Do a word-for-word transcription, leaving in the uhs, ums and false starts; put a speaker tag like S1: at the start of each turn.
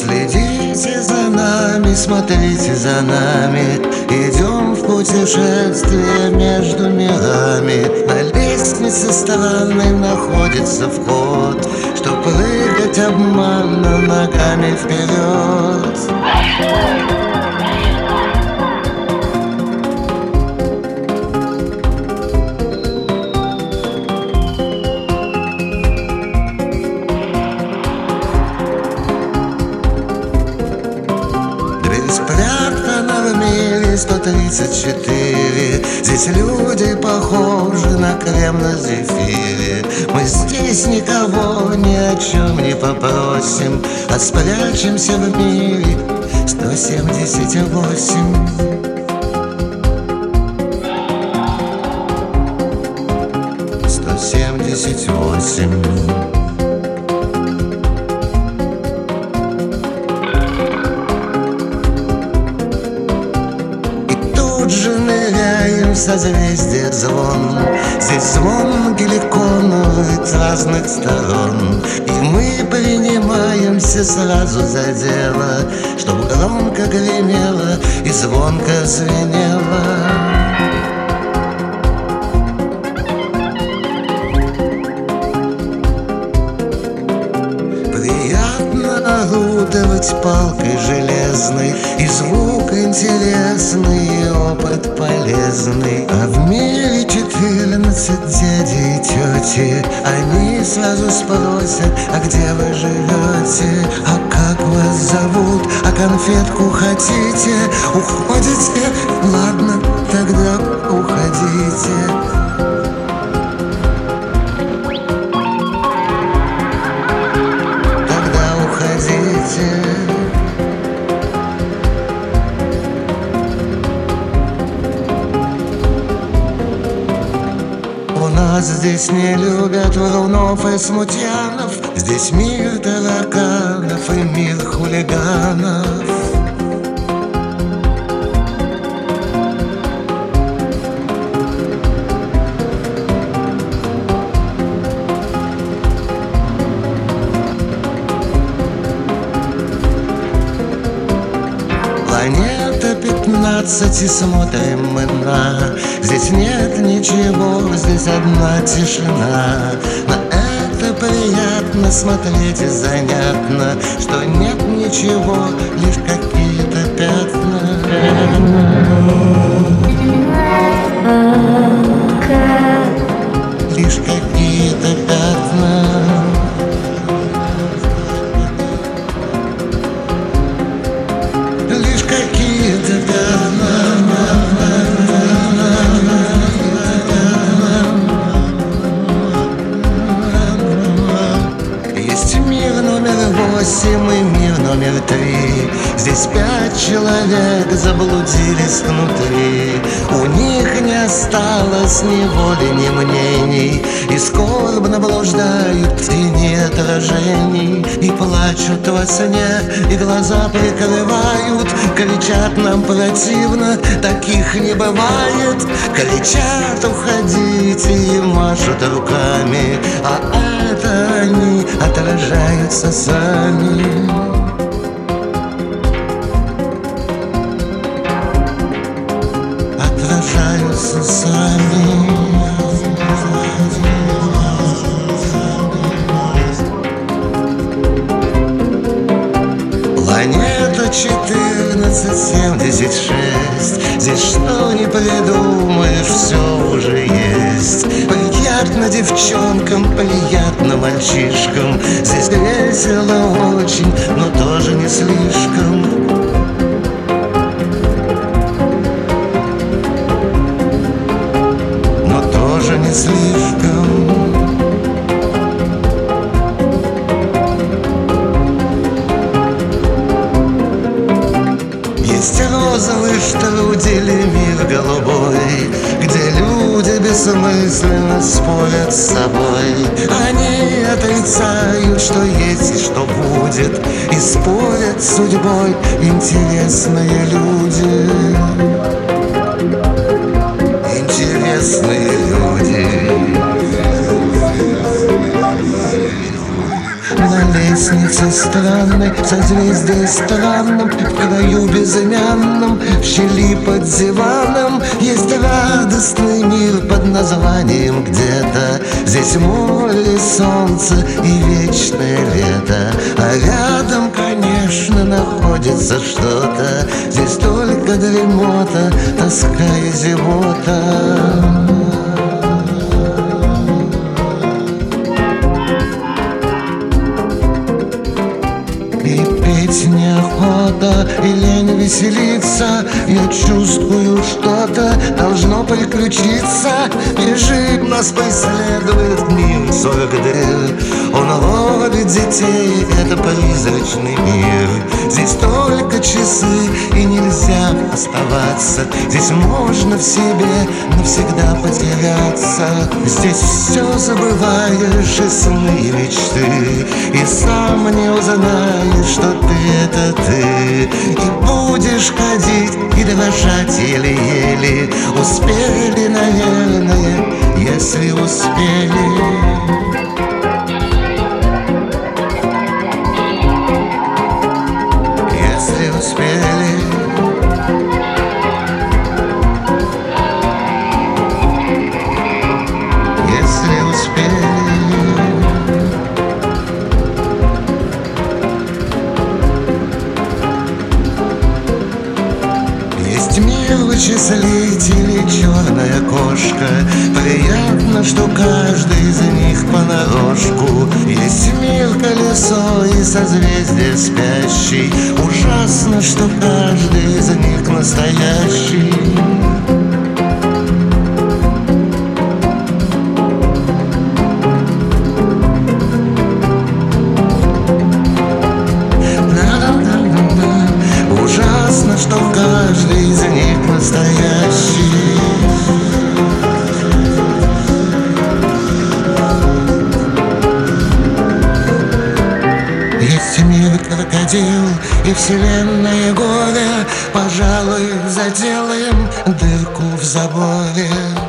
S1: Следите за нами, смотрите за нами, идем в путешествие между мирами. На лестнице странной находится вход, чтоб прыгать обманно ногами вперед. Спрятано в мире сто тридцать четыре. Здесь люди похожи на крем на зефире. Мы здесь никого ни о чем не попросим, а спрячемся в мире сто семьдесят восемь. Сто семьдесят восемь. Тут же ныряем в созвездие звон. Здесь звон геликоновый с разных сторон, и мы принимаемся сразу за дело, чтоб громко гремело и звонко звенело. Приятно орудовать палкой железной, и звук интересный, и опыт полезный. А в мире четырнадцать дядей и тети. Они сразу спросят: а где вы живете? А как вас зовут? А конфетку хотите? Уходите? Ладно, тогда уходите. У нас здесь не любят врунов и смутьянов. Здесь мир тараканов и мир хулиганов. Планета пятнадцать, и смотрим мы на. Здесь нет ничего, здесь одна тишина. На это приятно смотреть и занятно, что нет ничего, лишь какие-то пятна. Лишь какие-то пятна. Лишь какие-то пятна. Есть мир номер восемь и мир номер три. Здесь пять человек заблудились внутри. У них не осталось ни воли, ни мнений, и скорбно блуждают в тени отражений. И плачут во сне, и глаза прикрывают. Кричат: нам противно, таких не бывает. Кричат: уходите, и машут руками, а это они отражаются сами. Отражаются сами. Планета четырнадцать семьдесят шесть. Здесь что не придумаешь, все уже есть. Приятно девчонкам, приятно мальчишкам. Здесь весело очень, но тоже не слишком. Но тоже не слишком. Есть розовый штрудель и мир голубой, где люди бессмысленно спорят с собой. Они отрицают, что есть и что будет, и спорят с судьбой интересные люди. Интересные люди. На снится странной, в созвездии странном, в краю безымянном, в щели под диваном есть радостный мир под названием где-то. Здесь море, солнце и вечное лето, а рядом, конечно, находится что-то. Здесь только дремота, тоска и зевота. И петь неохота, и лень веселиться. Я чувствую, что-то должно приключиться. Бежит, нас преследует мир сорок д. Он ловит детей, это призрачный мир. Здесь только часы, и нельзя оставаться. Здесь можно в себе навсегда потеряться. Здесь все забываешь, и сны, и мечты, и сам не узнаешь, что ты — это ты. И будешь ходить и дрожать еле-еле. Успели, наверное, если успели. Если успели. Если успели. Есть мир вычислителей, черная кошка. Приятно, что каждый из них понарошку. Есть мир колесо и созвездие спящий. Ужасно, что каждый из них настоящий. Ужасно, что каждый из них настоящий. Есть мир крокодил и вселенная горе. Пожалуй, заделаем дырку в заборе.